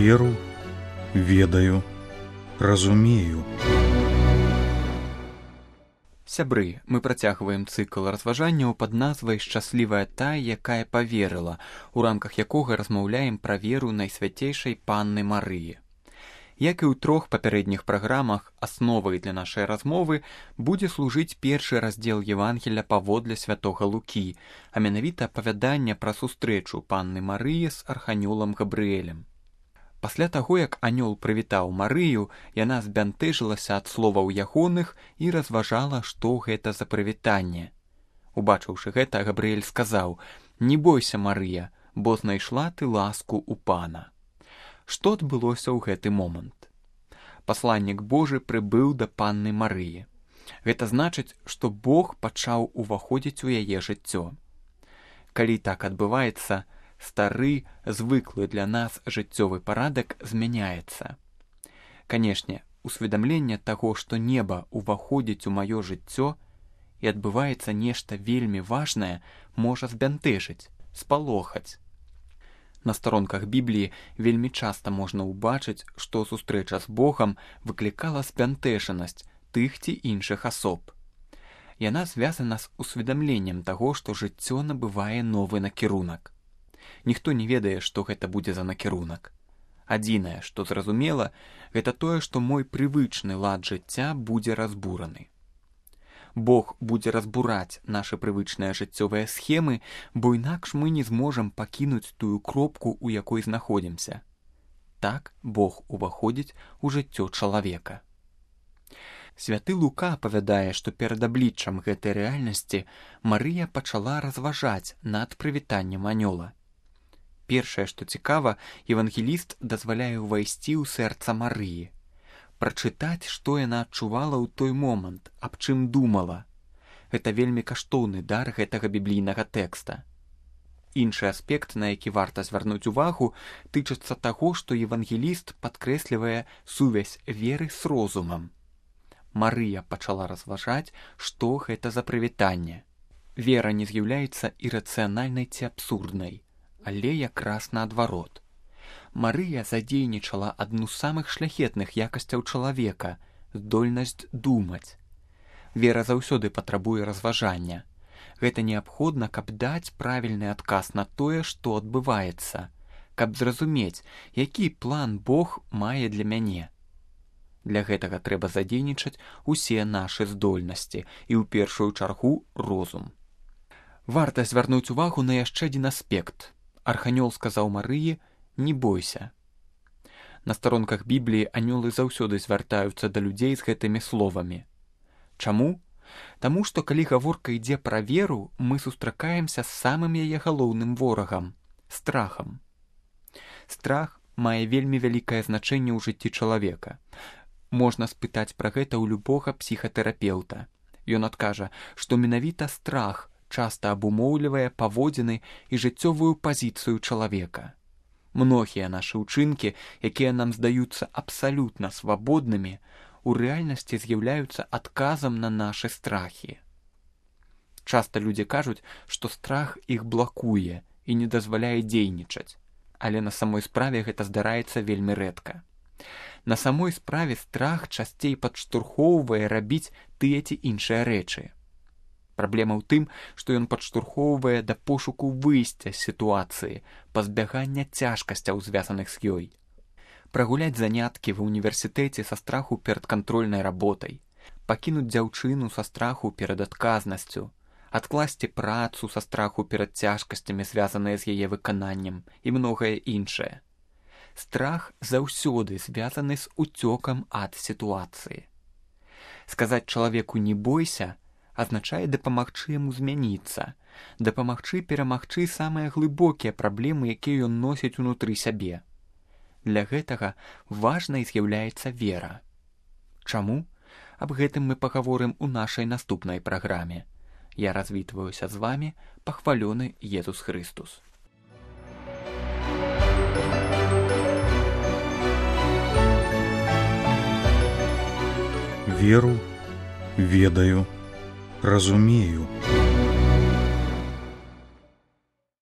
Веру, ведаю, разумею. Сябры, мы працягваем цыкл разважанняў пад назвай «Шчаслівая тая, якая паверыла», у рамках якога размаўляем пра веру Найсвяцейшай Панны Марыі. Як і ў 3 папярэдніх праграмах, асновай для нашай размовы будзе служыць першы раздзел Евангелля паводле святога Лукі, а менавіта апавяданне пра сустрэчу Панны Марыі з арханёлам Габрыэлем. Пасля таго, як анёл прывітаў Марыю, яна збянтэжылася ад словаў ягоных і разважала, што гэта за прывітанне. Убачыўшы гэта, Габрыэль сказаў: «Не бойся, Марыя, бо знайшла ты ласку ў Пана». Што адбылося ў гэты момант? Пасланнік Божы прыбыў да Панны Марыі. Гэта значыць, што Бог пачаў уваходзіць у яе жыццё. Калі так адбываецца, стары, звыклы для нас жыццёвы парадак змяняецца. Канешне, усведамленне таго, што неба уваходзіць у маё жыццё і адбываецца нешта вельмі важнае, можа збянтэжыць, спалохаць. На старонках Бібліі вельмі часта можна ўбачыць, што сустрэча з Богам выклікала збянтэжанасць тых ці іншых асоб. Яна звязана з усведамленнем таго, што жыццё набывае новы накірунак. Ніхто не ведае, што гэта будзе за накірунак. Адзінае, што зразумела, гэта тое, што мой прывычны лад жыцця будзе разбураны. Бог будзе разбураць нашы прывычныя жыццёвыя схемы, бо інакш мы не зможам пакінуць тую кропку, у якой знаходзімся. Так Бог уваходзіць у жыццё чалавека. Святы Лука апавядае, што перад абліччам гэтай рэальнасці Марыя пачала разважаць над прывітаннем анёла. Першае, што цікава, евангеліст дазваляе ўвайсці ў сэрца Марыі, прачытаць, што яна адчувала ў той момант, аб чым думала. Гэта вельмі каштоўны дар гэтага біблійнага тэкста. Іншы аспект, на які варта звярнуць увагу, тычыцца таго, што евангеліст падкрэслівае сувязь веры з розумам. Марыя пачала разважаць, што гэта за прывітанне. Вера не з'яўляецца ірацыянальнай ці абсурднай, але якраз наадварот. Марыя задзейнічала адну з самых шляхетных якасцяў чалавека – здольнасць думаць. Вера заўсёды патрабуе разважання. Гэта неабходна, каб даць правільны адказ на тое, што адбываецца, каб зразумець, які план Бог мае для мяне. Для гэтага трэба задзейнічаць усе нашы здольнасці і ў першую чаргу розум. Варта звярнуць увагу на яшчэ адзін аспект. Арханёл сказаў Марыі: «Не бойся». На старонках Бібліі анёлы заўсёды звяртаюцца да людзей з гэтымі словамі. Чаму? Таму што калі гаворка ідзе пра веру, мы сустракаемся з самым яе галоўным ворагам – страхам. Страх мае вельмі вялікае значэнне ў жыцці чалавека. Можна спытаць пра гэта ў любога псіхатэрапеўта. Ён адкажа, што менавіта страх часта абумоўлівае паводзіны і жыццёвую пазіцыю чалавека. Многія нашы ўчынкі, якія нам здаюцца абсалютна свабоднымі, у рэальнасці з'яўляюцца адказам на нашы страхі. Часта людзі кажуць, што страх іх блакуе і не дазваляе дзейнічаць, але на самой справе гэта здараецца вельмі рэдка. На самой справе страх часцей падштурхоўвае рабіць тыя ці іншыя рэчы. Праблема ў тым, што ён падштурхоўвае да пошуку выйсця з сітуацыі, пазбягання цяжкасцяў, звязаных з ёй. Прагуляць заняткі ва ўніверсітэце са страху перад кантрольнай работай, пакінуць дзяўчыну са страху перад адказнасцю, адкласці працу са страху перад цяжкасцямі, звязаныя з яе выкананнем, і многае іншае. Страх заўсёды звязаны з уцёкам ад сітуацыі. Сказаць чалавеку «не бойся» азначае дапамагчы яму змяніцца, дапамагчы перамагчы самыя глыбокія праблемы, якія ён носіць унутры сябе. Для гэтага важнай з'яўляецца вера. Чаму? Аб гэтым мы пагаворым у нашай наступнай праграме. Я развітваюся з вамі, пахвалёны Езус Хрыстус. Веру, ведаю, разумею.